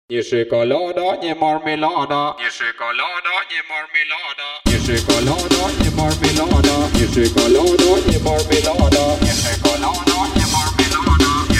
Nie czekolada, nie marmelada. Nie czekolada, nie marmelada. Nie czekolada, nie marmelada. Nie czekolada, nie marmelada. Nie czekolada, nie marmelada. Nie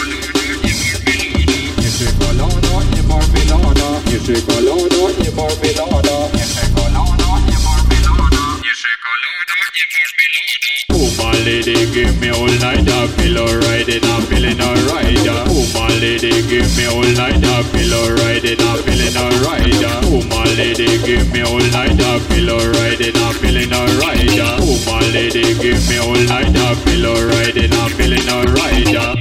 czekolada, nie marmelada. Nie czekolada, nie marmelada. Nie czekolada, nie marmelada. Nie czekolada, nie marmelada. Nie czekolada, nie marmelada. Oh my lady, give me all night, I feel alright and I'm feeling alright. Oh my lady, give me all night, I feel alright and I'm feeling alright. Oh my lady, give me all night, I feel alright and I'm feeling alright. Oh my lady, give me all night, I feel alright and I'm feeling alright.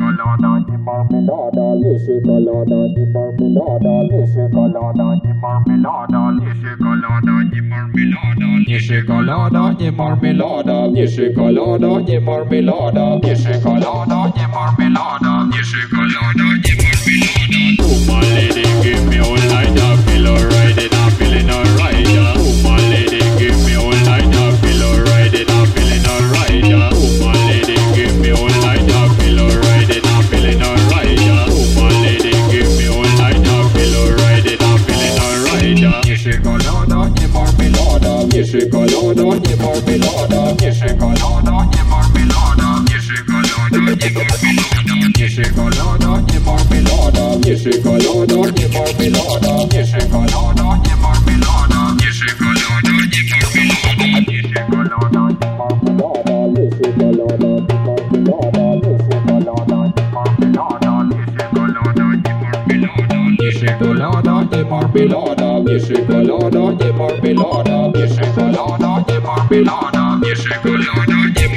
Le chocolate di marmelada, le chocolate di marmelada, le chocolate di marmelada, le chocolate di marmelada, le chocolate di marmelada, le chocolate di marmelada, le chocolate di marmelada. Oh my lady, give me all night, I feel alright and I'm feeling alright. Oh my lady, give me all night, I feel alright and I'm feeling alright. Oh my lady, give me all night, I feel alright and I'm feeling alright. Oh my lady, give me all night, I feel alright and I'm feeling alright. Nie czekolada, nie marmelada, nie czekolada, nie marmelada, nie czekolada, nie marmelada, nie czekolada, nie marmelada, nie czekolada, nie marmelada, nie czekolada, nie marmelada, nie czekolada, nie marmelada, nie czekolada, nie marmelada, nie czekolada, nie marmelada, nie czekolada, nie marmelada, nie czekolada, nie marmelada, nie czekolada, nie marmelada, nie czekolada, nie marmelada, nie czekolada, nie marmelada, nie czekolada, nie marmelada, nie czekolada, nie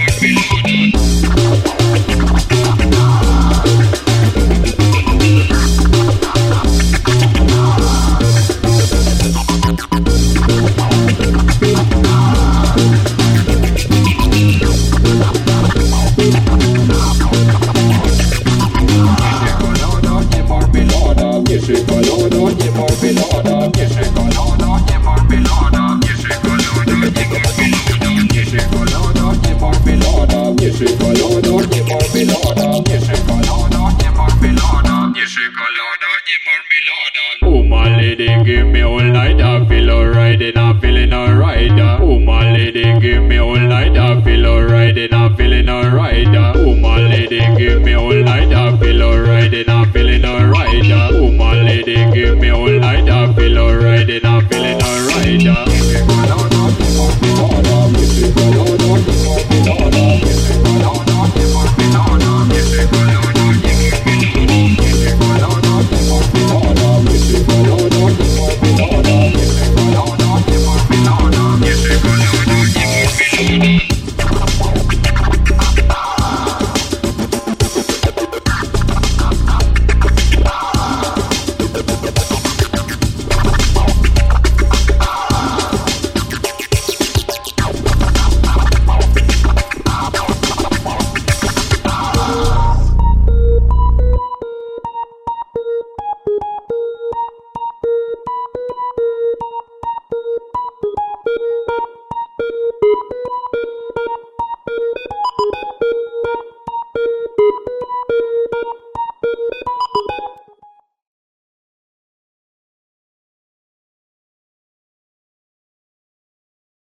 Oh my lady, give me all night, I feel alright and I'm feeling alright. Oh my lady, give me all night, I feel alright and I'm feeling alright. Oh my lady, give me all